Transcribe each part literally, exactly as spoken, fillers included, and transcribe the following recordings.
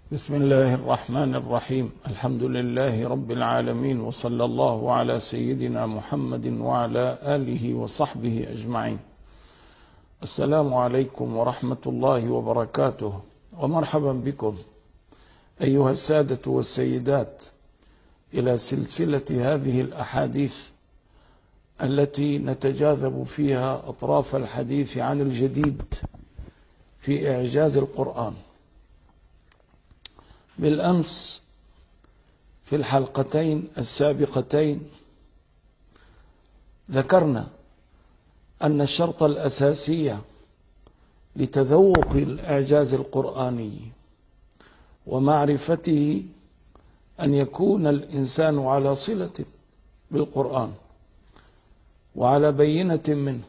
بسم الله الرحمن الرحيم. الحمد لله رب العالمين، وصلى الله على سيدنا محمد وعلى آله وصحبه أجمعين. السلام عليكم ورحمة الله وبركاته، ومرحبا بكم أيها السادة والسيدات إلى سلسلة هذه الأحاديث التي نتجاذب فيها أطراف الحديث عن الجديد في إعجاز القرآن. بالأمس في الحلقتين السابقتين ذكرنا أن الشرط الأساسي لتذوق الإعجاز القرآني ومعرفته أن يكون الإنسان على صلة بالقرآن وعلى بينة منه،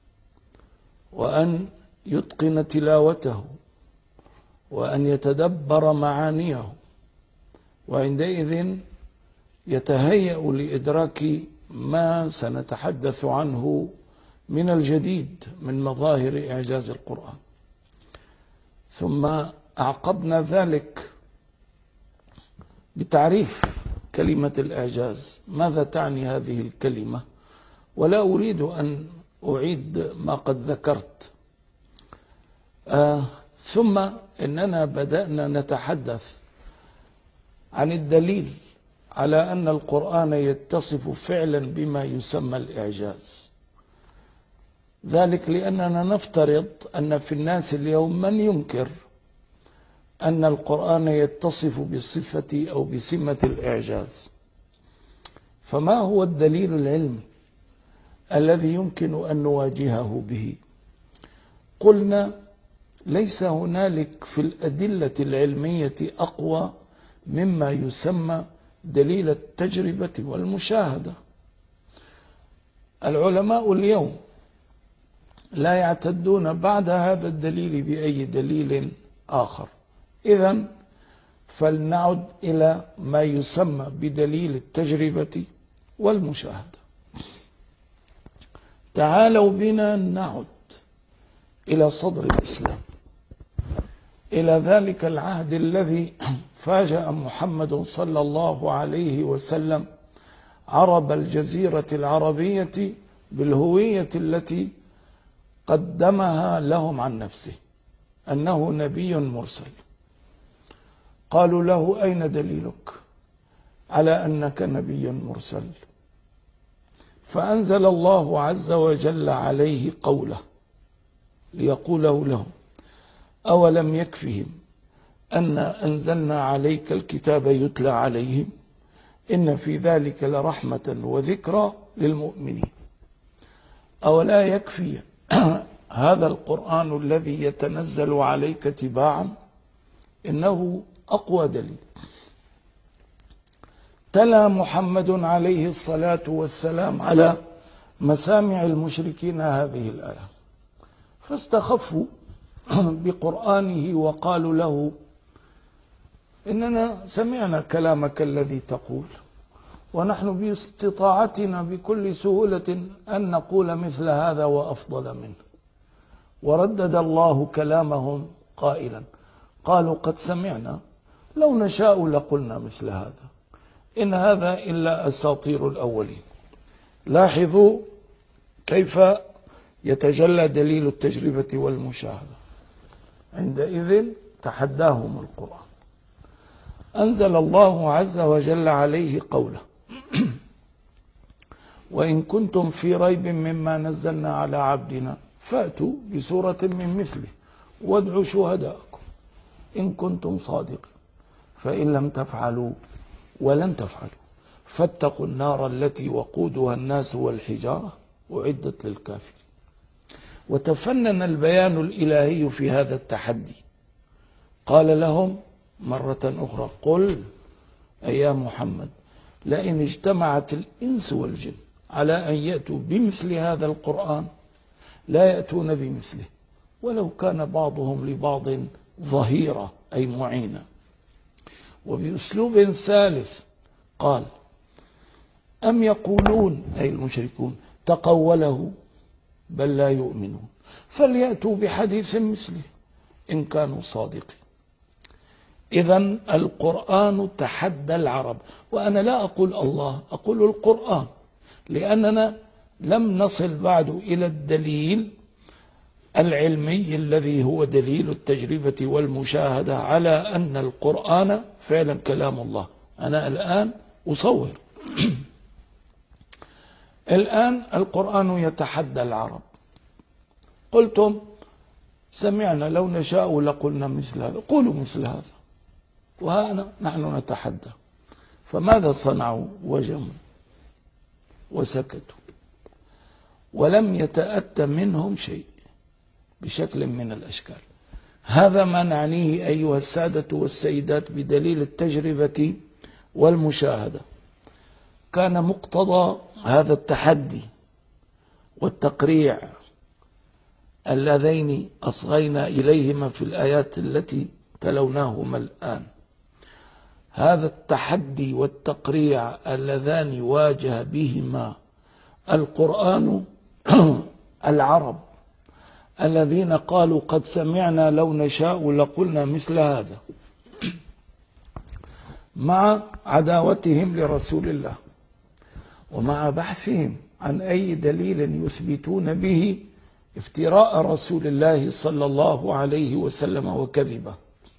وأن يتقن تلاوته، وأن يتدبر معانيه، وعندئذ يتهيأ لإدراك ما سنتحدث عنه من الجديد من مظاهر إعجاز القرآن. ثم أعقبنا ذلك بتعريف كلمة الإعجاز، ماذا تعني هذه الكلمة، ولا أريد أن أعيد ما قد ذكرت. آه ثم إننا بدأنا نتحدث عن الدليل على أن القرآن يتصف فعلا بما يسمى الإعجاز، ذلك لأننا نفترض أن في الناس اليوم من ينكر أن القرآن يتصف بصفة أو بسمة الإعجاز. فما هو الدليل العلمي الذي يمكن أن نواجهه به؟ قلنا ليس هنالك في الأدلة العلمية أقوى مما يسمى دليل التجربة والمشاهدة. العلماء اليوم لا يعتدون بعد هذا الدليل بأي دليل آخر. إذن فلنعد إلى ما يسمى بدليل التجربة والمشاهدة. تعالوا بنا نعد إلى صدر الإسلام، إلى ذلك العهد الذي فاجأ محمد صلى الله عليه وسلم عرب الجزيرة العربية بالهوية التي قدمها لهم عن نفسه، أنه نبي مرسل. قالوا له: أين دليلك على أنك نبي مرسل؟ فأنزل الله عز وجل عليه قوله ليقوله لهم: أولم يكفهم أن أنزلنا عليك الكتاب يتلى عليهم إن في ذلك لرحمة وذكرى للمؤمنين. أولا يكفي هذا القرآن الذي يتنزل عليك تباعا؟ إنه أقوى دليل. تلا محمد عليه الصلاة والسلام على مسامع المشركين هذه الآية، فاستخفوا بقرآنه وقالوا له: إننا سمعنا كلامك الذي تقول، ونحن باستطاعتنا بكل سهولة أن نقول مثل هذا وأفضل منه. وردد الله كلامهم قائلا: قالوا قد سمعنا لو نشاء لقلنا مثل هذا إن هذا إلا أساطير الأولين. لاحظوا كيف يتجلى دليل التجربة والمشاهدة. عندئذ تحداهم القرآن. أنزل الله عز وجل عليه قوله: وإن كنتم في ريب مما نزلنا على عبدنا فأتوا بسورة من مثله وادعوا شهداءكم إن كنتم صادقين فإن لم تفعلوا ولن تفعلوا فاتقوا النار التي وقودها الناس والحجارة أعدت للكافرين. وتفنن البيان الإلهي في هذا التحدي. قال لهم مرة أخرى: قل أي يا محمد لئن اجتمعت الإنس والجن على أن يأتوا بمثل هذا القرآن لا يأتون بمثله ولو كان بعضهم لبعض ظهيرا أي معينا. وبأسلوب ثالث قال: أم يقولون أي المشركون تقوله بل لا يؤمنون فليأتوا بحديث مثله إن كانوا صادقين. إذن القرآن تحدى العرب. وأنا لا أقول الله، أقول القرآن، لأننا لم نصل بعد إلى الدليل العلمي الذي هو دليل التجربة والمشاهدة على أن القرآن فعلا كلام الله. أنا الآن أصور الآن القرآن يتحدى العرب. قلتم سمعنا لو نشاء لقلنا مثل هذا، قولوا مثل هذا، وها نحن نتحدى. فماذا صنعوا؟ وجموا وسكتوا، ولم يتأتى منهم شيء بشكل من الأشكال. هذا ما نعنيه أيها السادة والسيدات بدليل التجربة والمشاهدة. كان مقتضى هذا التحدي والتقريع اللذين أصغينا إليهما في الآيات التي تلوناهما الآن، هذا التحدي والتقريع اللذان واجه بهما القرآن العرب الذين قالوا قد سمعنا لو نشاء لقلنا مثل هذا، مع عداوتهم لرسول الله ومع بحثهم عن أي دليل يثبتون به افتراء رسول الله صلى الله عليه وسلم وكذبه.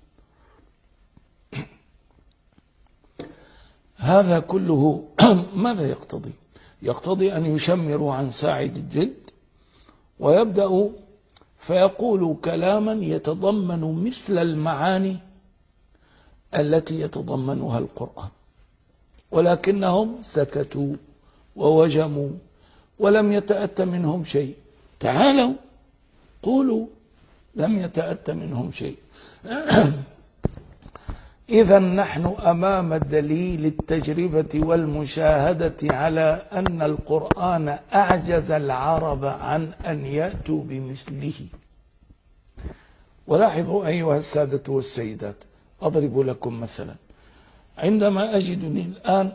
هذا كله ماذا يقتضي؟ يقتضي أن يشمروا عن ساعد الجلد ويبدأوا فيقولوا كلاما يتضمن مثل المعاني التي يتضمنها القرآن، ولكنهم سكتوا ووجموا ولم يتأتى منهم شيء. تعالوا قولوا لم يتأتى منهم شيء. إذا نحن أمام دليل التجربة والمشاهدة على أن القرآن أعجز العرب عن أن يأتوا بمثله. ولاحظوا أيها السادة والسيدات، أضرب لكم مثلا. عندما أجدني الآن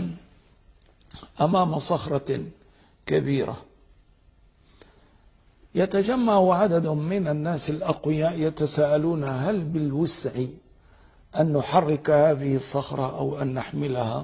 أمام صخرة كبيرة يتجمع عدد من الناس الأقوياء يتساءلون هل بالوسع أن نحرك هذه الصخرة أو أن نحملها؟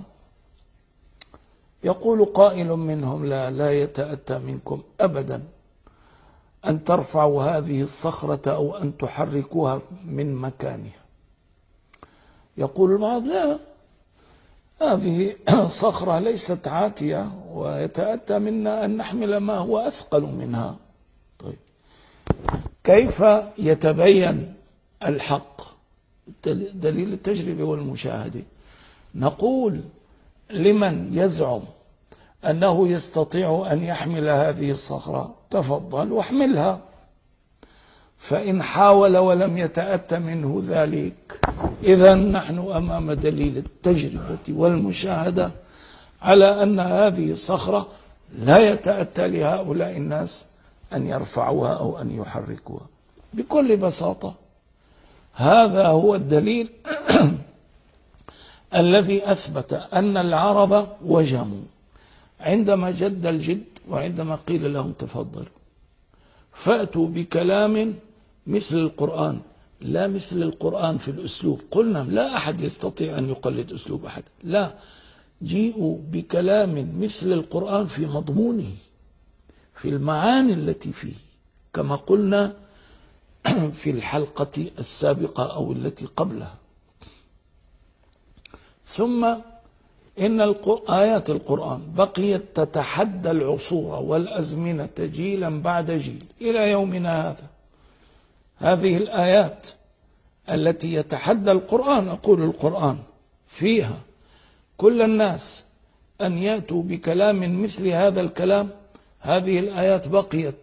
يقول قائل منهم لا لا يتأتى منكم أبدا أن ترفعوا هذه الصخرة أو أن تحركوها من مكانها. يقول البعض لا، هذه صخرة ليست عاتية ويتأتى منا أن نحمل ما هو أثقل منها. طيب كيف يتبين الحق؟ دليل التجربة والمشاهدة. نقول لمن يزعم أنه يستطيع أن يحمل هذه الصخرة تفضل واحملها، فإن حاول ولم يتأتى منه ذلك إذا نحن أمام دليل التجربة والمشاهدة على أن هذه الصخرة لا يتأتى لهؤلاء الناس أن يرفعوها أو أن يحركوها بكل بساطة. هذا هو الدليل الذي أثبت أن العرب وجموا عندما جد الجد وعندما قيل لهم تفضلوا فأتوا بكلام مثل القرآن، لا مثل القرآن في الأسلوب. قلنا لا أحد يستطيع أن يقلد أسلوب أحد، لا، جيئوا بكلام مثل القرآن في مضمونه، في المعاني التي فيه، كما قلنا في الحلقة السابقة أو التي قبلها. ثم إن آيات القرآن بقيت تتحدى العصور والأزمنة جيلا بعد جيل إلى يومنا هذا. هذه الآيات التي يتحدى القرآن، أقول القرآن فيها كل الناس أن يأتوا بكلام مثل هذا الكلام، هذه الآيات بقيت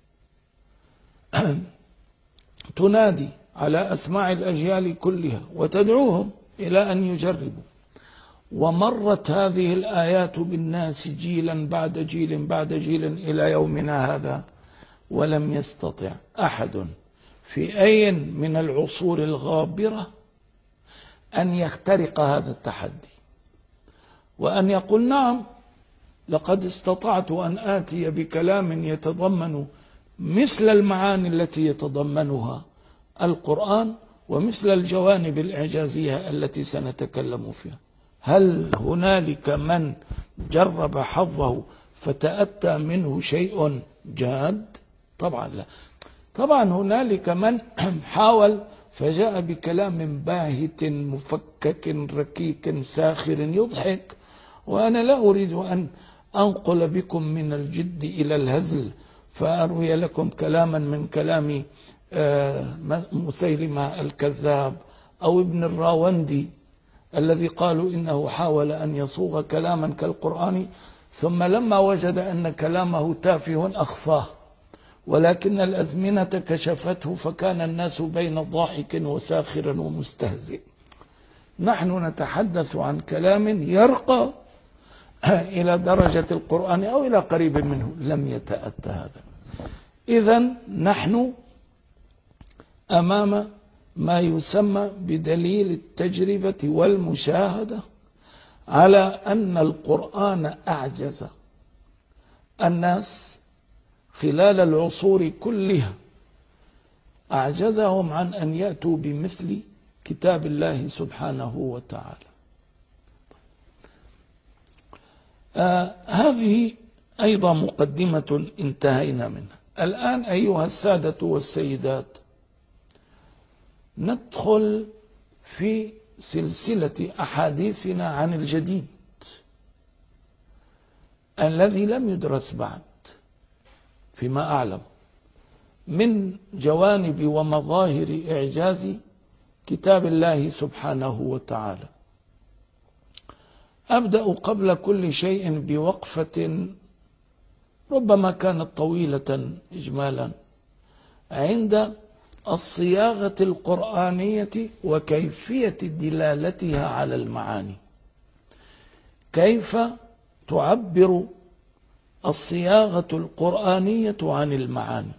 تنادي على أسماع الأجيال كلها وتدعوهم إلى أن يجربوا. ومرت هذه الآيات بالناس جيلا بعد جيل بعد جيل إلى يومنا هذا، ولم يستطع أحد في أي من العصور الغابرة أن يخترق هذا التحدي وأن يقول نعم لقد استطعت أن آتي بكلام يتضمن مثل المعاني التي يتضمنها القرآن ومثل الجوانب الإعجازية التي سنتكلم فيها. هل هنالك من جرب حظه فتأتى منه شيء جاد؟ طبعا لا. طبعا هنالك من حاول فجاء بكلام باهت مفكك ركيك ساخر يضحك، وأنا لا أريد أن أنقل بكم من الجد إلى الهزل فأروي لكم كلاما من كلام مسيلمة الكذاب أو ابن الراوندي الذي قالوا إنه حاول أن يصوغ كلاما كالقرآن ثم لما وجد أن كلامه تافه أخفاه، ولكن الأزمنة كشفته فكان الناس بين ضاحك وساخر ومستهزئ. نحن نتحدث عن كلام يرقى إلى درجة القرآن أو إلى قريب منه، لم يتأتى هذا. إذن نحن أمام ما يسمى بدليل التجربة والمشاهدة على أن القرآن أعجز الناس خلال العصور كلها، أعجزهم عن أن يأتوا بمثل كتاب الله سبحانه وتعالى. آه هذه أيضا مقدمة انتهينا منها. الآن أيها السادة والسيدات ندخل في سلسلة أحاديثنا عن الجديد الذي لم يدرس بعد فيما أعلم من جوانب ومظاهر إعجاز كتاب الله سبحانه وتعالى. أبدأ قبل كل شيء بوقفة ربما كانت طويلة إجمالا عند الصياغة القرآنية وكيفية دلالتها على المعاني. كيف تعبر الصياغة القرآنية عن المعاني؟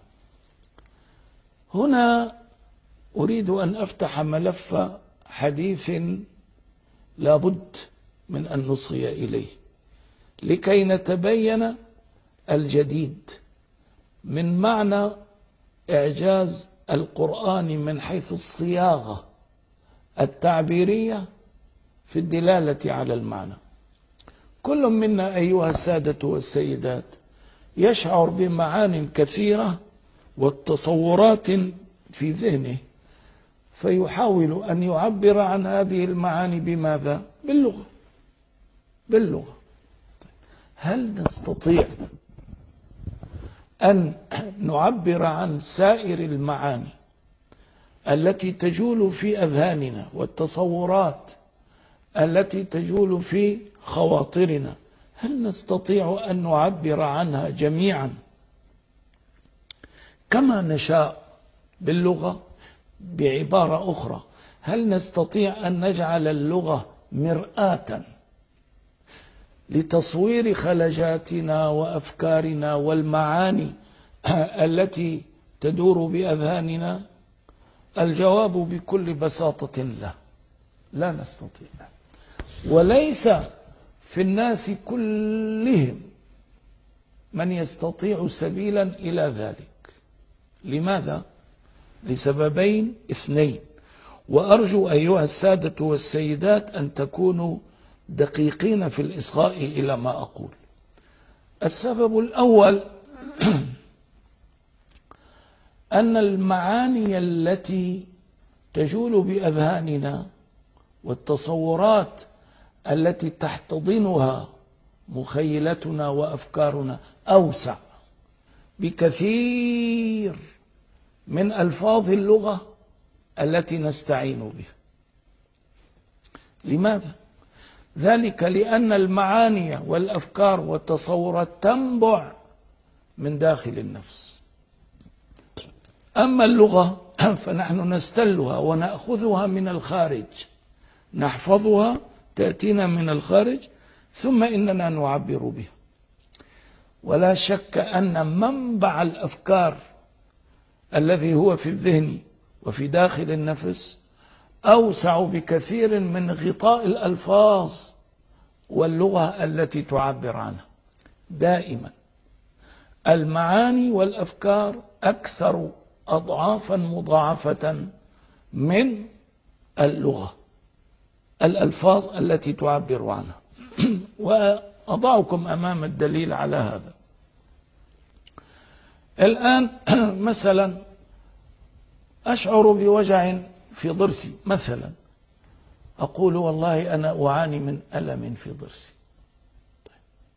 هنا أريد أن أفتح ملف حديث لابد من أن نصغي إليه لكي نتبين الجديد من معنى إعجاز القرآن من حيث الصياغة التعبيرية في الدلالة على المعنى. كل منا أيها السادة والسيدات يشعر بمعان كثيرة والتصورات في ذهنه، فيحاول أن يعبر عن هذه المعاني بماذا؟ باللغة. باللغة. هل نستطيع أن نعبر عن سائر المعاني التي تجول في أذهاننا والتصورات التي تجول في خواطرنا، هل نستطيع أن نعبر عنها جميعا كما نشاء باللغة؟ بعبارة أخرى، هل نستطيع أن نجعل اللغة مرآة لتصوير خلجاتنا وأفكارنا والمعاني التي تدور بأذهاننا؟ الجواب بكل بساطة لا، لا نستطيع. وليس في الناس كلهم من يستطيع سبيلا إلى ذلك. لماذا؟ لسببين اثنين، وأرجو أيها السادة والسيدات أن تكونوا دقيقين في الإصغاء إلى ما أقول. السبب الأول أن المعاني التي تجول بأذهاننا والتصورات التي تحتضنها مخيلتنا وأفكارنا أوسع بكثير من ألفاظ اللغة التي نستعين بها. لماذا؟ ذلك لأن المعاني والأفكار والتصورات تنبع من داخل النفس. أما اللغة فنحن نستلها ونأخذها من الخارج، نحفظها تأتينا من الخارج ثم إننا نعبر بها. ولا شك أن منبع الأفكار الذي هو في الذهن وفي داخل النفس أوسع بكثير من غطاء الألفاظ واللغة التي تعبر عنها. دائما المعاني والأفكار أكثر أضعافا مضاعفة من اللغة، الألفاظ التي تعبر عنها. وأضعكم أمام الدليل على هذا. الآن مثلا أشعر بوجع في ضرسي مثلا، أقول والله أنا أعاني من ألم في ضرسي. طيب.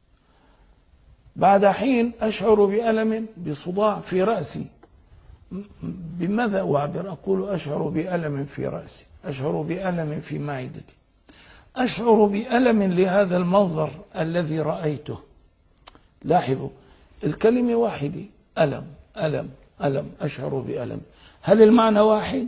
بعد حين أشعر بألم بصداع في رأسي، بماذا أعبر؟ أقول أشعر بألم في رأسي، أشعر بألم في معدتي، أشعر بألم لهذا المنظر الذي رأيته. لاحظوا الكلمة واحدة، ألم ألم ألم، أشعر بألم. هل المعنى واحد؟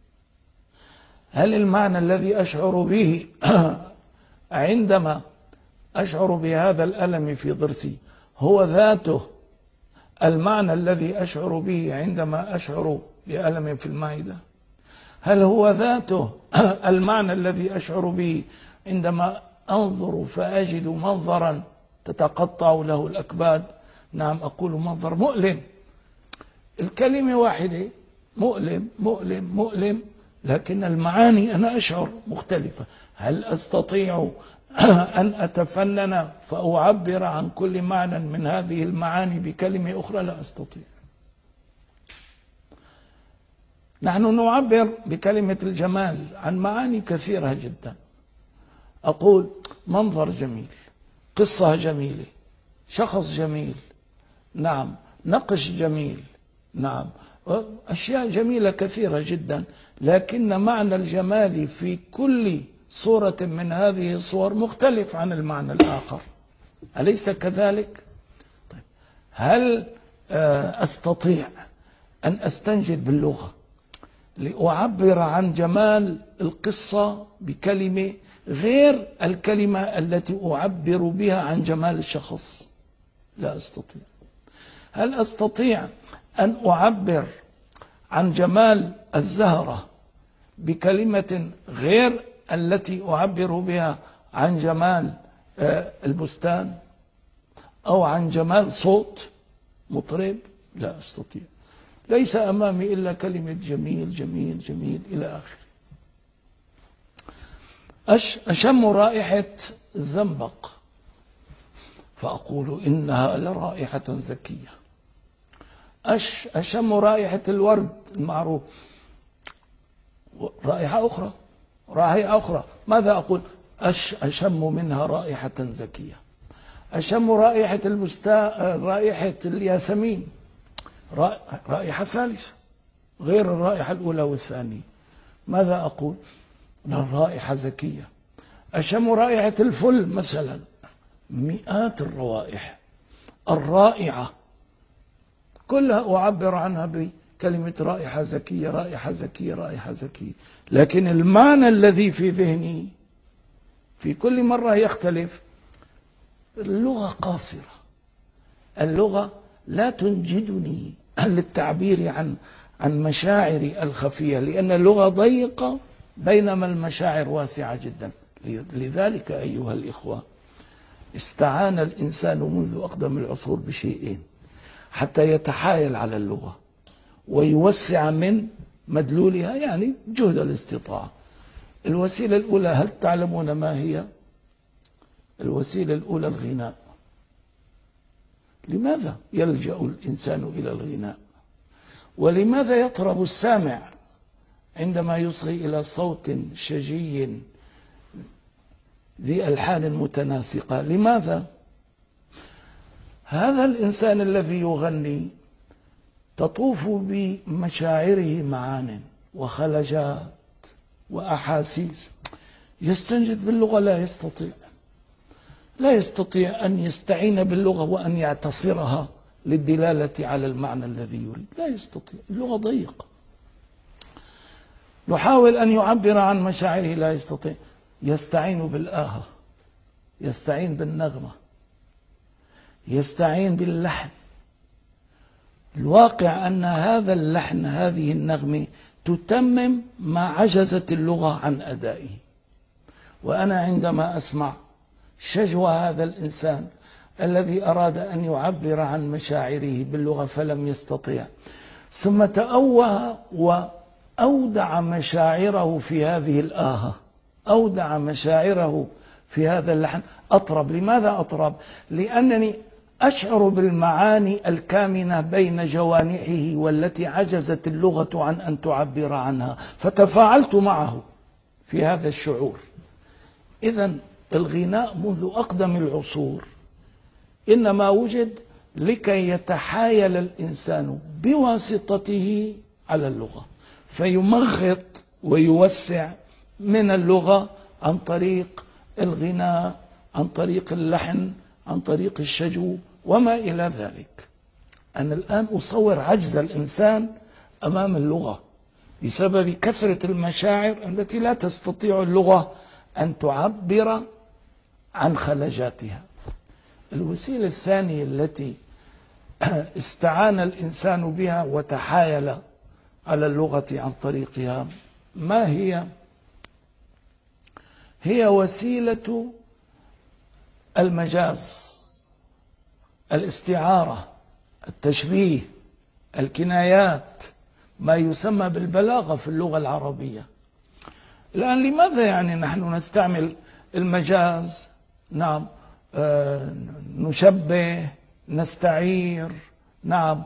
هل المعنى الذي أشعر به عندما أشعر بهذا الألم في ضرسي هو ذاته المعنى الذي أشعر به عندما أشعر بألم في المعدة؟ هل هو ذاته المعنى الذي أشعر به عندما أنظر فأجد منظرا تتقطع له الأكباد؟ نعم، أقول منظر مؤلم. الكلمة واحدة، مؤلم مؤلم مؤلم، لكن المعاني أنا أشعر مختلفة. هل أستطيع أن أتفنن فأعبر عن كل معنى من هذه المعاني بكلمة أخرى؟ لا أستطيع. نحن نعبر بكلمة الجمال عن معاني كثيرة جدا. أقول منظر جميل، قصة جميلة، شخص جميل، نعم، نقش جميل، نعم، أشياء جميلة كثيرة جدا، لكن معنى الجمال في كل صورة من هذه الصور مختلف عن المعنى الآخر. أليس كذلك؟ طيب. هل أستطيع أن أستنجد باللغة لأعبر عن جمال القصة بكلمة غير الكلمة التي أعبر بها عن جمال الشخص؟ لا أستطيع. هل أستطيع أن أعبر عن جمال الزهرة بكلمة غير التي أعبر بها عن جمال البستان أو عن جمال صوت مطرب؟ لا أستطيع. ليس أمامي إلا كلمة جميل جميل جميل إلى آخره. أشم رائحة الزنبق فأقول إنها لرائحة زكية. أش أشم رائحة الورد المعروف، رائحة أخرى، رائحة أخرى، ماذا أقول؟ أش أشم منها رائحة زكية. أشم رائحة البستان، رائحة الياسمين، رائحة ثالثة غير الرائحة الأولى والثانية، ماذا أقول؟ الرائحة زكية. أشم رائحة الفل مثلا، مئات الروائح الرائعة كلها أعبر عنها بكلمة رائحة زكية رائحة زكية رائحة زكية، لكن المعنى الذي في ذهني في كل مرة يختلف. اللغة قاصرة، اللغة لا تنجدني للتعبير عن عن مشاعري الخفية، لأن اللغة ضيقة بينما المشاعر واسعة جدا. لذلك أيها الإخوة استعان الإنسان منذ أقدم العصور بشيئين حتى يتحايل على اللغة ويوسع من مدلولها، يعني جهد الاستطاعة. الوسيلة الأولى هل تعلمون ما هي؟ الوسيلة الأولى الغناء. لماذا يلجأ الإنسان إلى الغناء؟ ولماذا يطرب السامع عندما يصغي إلى صوت شجي ذي ألحان متناسقة؟ لماذا؟ هذا الإنسان الذي يغني تطوف بمشاعره معان وخلجات وأحاسيس، يستنجد باللغة؟ لا يستطيع. لا يستطيع أن يستعين باللغة وأن يعتصرها للدلالة على المعنى الذي يريد، لا يستطيع، اللغة ضيقة. يحاول أن يعبر عن مشاعره، لا يستطيع. يستعين بالآهة، يستعين بالنغمة، يستعين باللحن. الواقع أن هذا اللحن، هذه النغمة تتمم ما عجزت اللغة عن أدائه. وأنا عندما أسمع شجوى هذا الإنسان الذي أراد أن يعبر عن مشاعره باللغة فلم يستطيع، ثم تأوه أودع مشاعره في هذه الآهة، أودع مشاعره في هذا اللحن. أطرب. لماذا أطرب؟ لأنني أشعر بالمعاني الكامنة بين جوانحه والتي عجزت اللغة عن أن تعبر عنها، فتفاعلت معه في هذا الشعور. إذن الغناء منذ أقدم العصور إنما وجد لكي يتحايل الإنسان بواسطته على اللغة، فيمغط ويوسع من اللغة عن طريق الغناء، عن طريق اللحن، عن طريق الشجو وما إلى ذلك. أنا الآن أصور عجز الإنسان أمام اللغة بسبب كثرة المشاعر التي لا تستطيع اللغة أن تعبر عن خلجاتها. الوسيلة الثانية التي استعان الإنسان بها وتحايل على اللغة عن طريقها ما هي؟ هي وسيلة المجاز، الاستعارة، التشبيه، الكنايات، ما يسمى بالبلاغة في اللغة العربية. الآن لماذا يعني نحن نستعمل المجاز؟ نعم، آه نشبه، نستعير، نعم،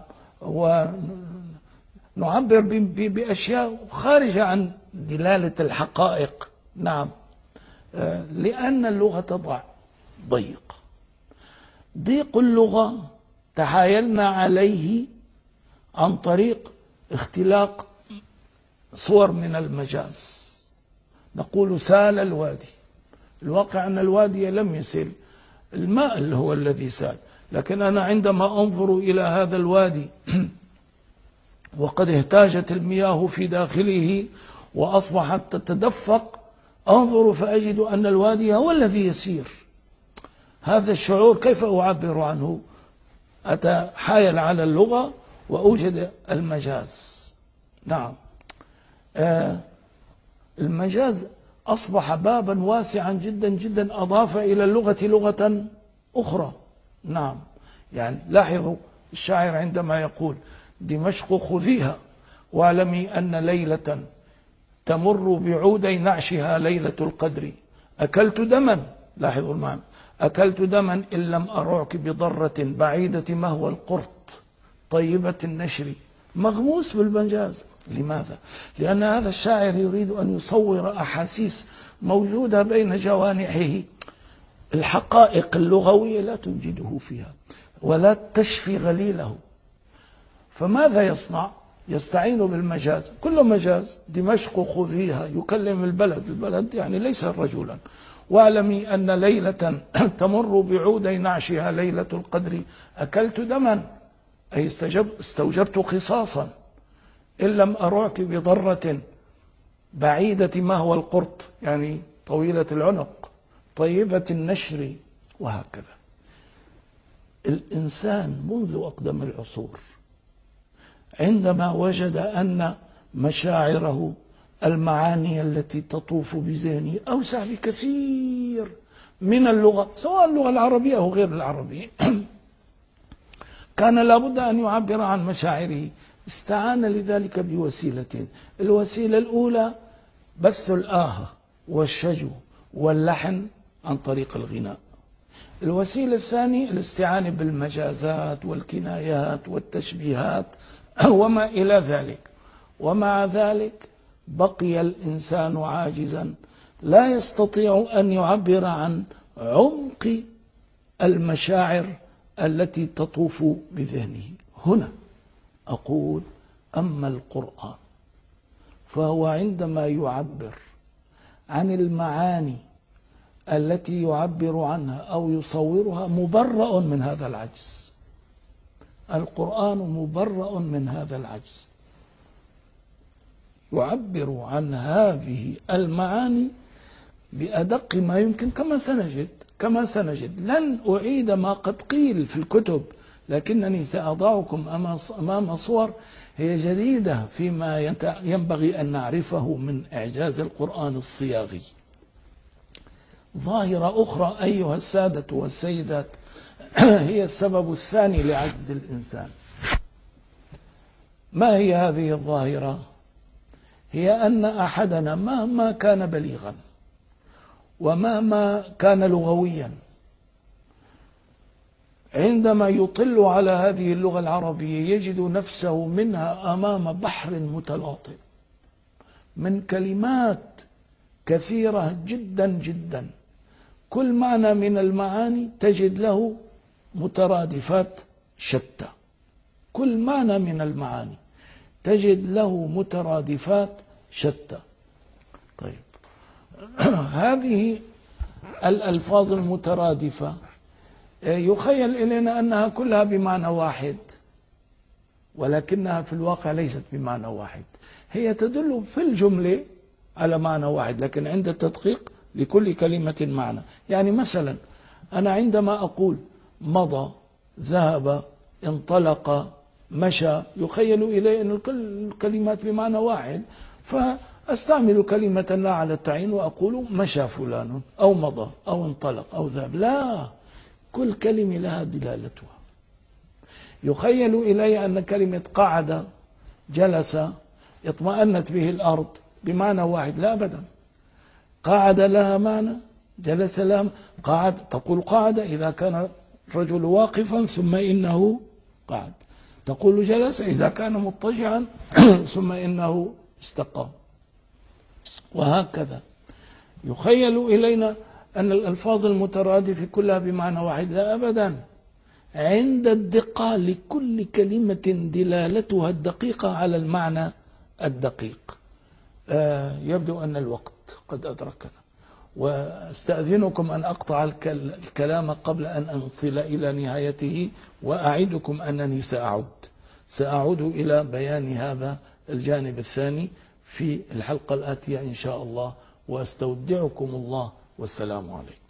ونعبر بأشياء خارجة عن دلالة الحقائق. نعم، آه لأن اللغة ضيق. ضيق اللغة تحايلنا عليه عن طريق اختلاق صور من المجاز. نقول سال الوادي، الواقع أن الوادي لم يسل، الماء اللي هو الذي سال، لكن أنا عندما أنظر إلى هذا الوادي وقد اهتاجت المياه في داخله وأصبحت تتدفق، أنظر فأجد أن الوادي هو الذي يسير. هذا الشعور كيف أعبر عنه؟ أتحايل على اللغة وأوجد المجاز. نعم، آه المجاز أصبح بابا واسعا جدا جدا، أضاف إلى اللغة لغة أخرى. نعم، يعني لاحظوا الشاعر عندما يقول دمشق خذيها واعلمي أن ليلة تمر بعودي نعشها ليلة القدر، أكلت دما، لاحظوا المعنى، أكلت دما إن لم أرعك بضرة بعيدة مهوى القرط طيبة النشر. مغموس بالمجاز. لماذا؟ لأن هذا الشاعر يريد أن يصور أحاسيس موجودة بين جوانحه، الحقائق اللغوية لا تنجده فيها ولا تشفي غليله، فماذا يصنع؟ يستعين بالمجاز. كل مجاز. دمشق خذيها يكلم البلد، البلد يعني ليس رجلا. واعلمي أن ليلة تمر بعودي نعشها ليلة القدر، أكلت دما أي استوجبت قصاصا، إن لم أرعك بضرة بعيدة مهوى القرط يعني طويلة العنق طيبة النشر، وهكذا. الإنسان منذ أقدم العصور عندما وجد أن مشاعره، المعاني التي تطوف بذهنه أوسع بكثير من اللغة، سواء اللغة العربية أو غير العربية، كان لابد أن يعبر عن مشاعره. استعان لذلك بوسيلتين. الوسيلة الأولى بث الآهة والشجو واللحن عن طريق الغناء. الوسيلة الثانية الاستعانة بالمجازات والكنايات والتشبيهات وما إلى ذلك. ومع ذلك بقي الإنسان عاجزا، لا يستطيع أن يعبر عن عمق المشاعر التي تطوف بذهنه. هنا أقول أما القرآن فهو عندما يعبر عن المعاني التي يعبر عنها أو يصورها مبرأ من هذا العجز. القرآن مبرأ من هذا العجز، يعبر عن هذه المعاني بأدق ما يمكن، كما سنجد كما سنجد لن أعيد ما قد قيل في الكتب، لكنني سأضعكم أمام صور هي جديدة فيما ينبغي أن نعرفه من إعجاز القرآن الصياغي. ظاهرة أخرى أيها السادة والسيدات هي السبب الثاني لعجز الإنسان. ما هي هذه الظاهرة؟ هي أن أحدنا مهما كان بليغا ومهما كان لغويا، عندما يطل على هذه اللغة العربية يجد نفسه منها أمام بحر متلاطم من كلمات كثيرة جدا جدا، كل معنى من المعاني تجد له مترادفات شتى، كل معنى من المعاني تجد له مترادفات شتى. طيب هذه الألفاظ المترادفة يخيل إلينا أنها كلها بمعنى واحد، ولكنها في الواقع ليست بمعنى واحد. هي تدل في الجملة على معنى واحد، لكن عند التدقيق لكل كلمة معنى. يعني مثلا أنا عندما أقول مضى، ذهب، انطلق، مشى، يخيل إلي أن الكلمات بمعنى واحد، فأستعمل كلمة لا على التعيين وأقول مشى فلان أو مضى أو انطلق أو ذهب. لا، كل كلمة لها دلالتها. يخيل إلي أن كلمة قعد، جلس، اطمأنت به الأرض بمعنى واحد. لا أبدا، قعد لها معنى، جلس لها. قعد تقول قعد إذا كان الرجل واقفا ثم إنه قعد، تقول جلس إذا كان مضطجعا ثم إنه استقام، وهكذا. يخيل إلينا أن الألفاظ المترادفة كلها بمعنى واحد. لا أبدا، عند الدقة لكل كلمة دلالتها الدقيقة على المعنى الدقيق. آه يبدو أن الوقت قد أدركنا، واستأذنكم أن أقطع الكلام قبل أن أنصل إلى نهايته، وأعدكم أنني سأعود سأعود إلى بيان هذا الجانب الثاني في الحلقة الآتية إن شاء الله، وأستودعكم الله والسلام عليكم.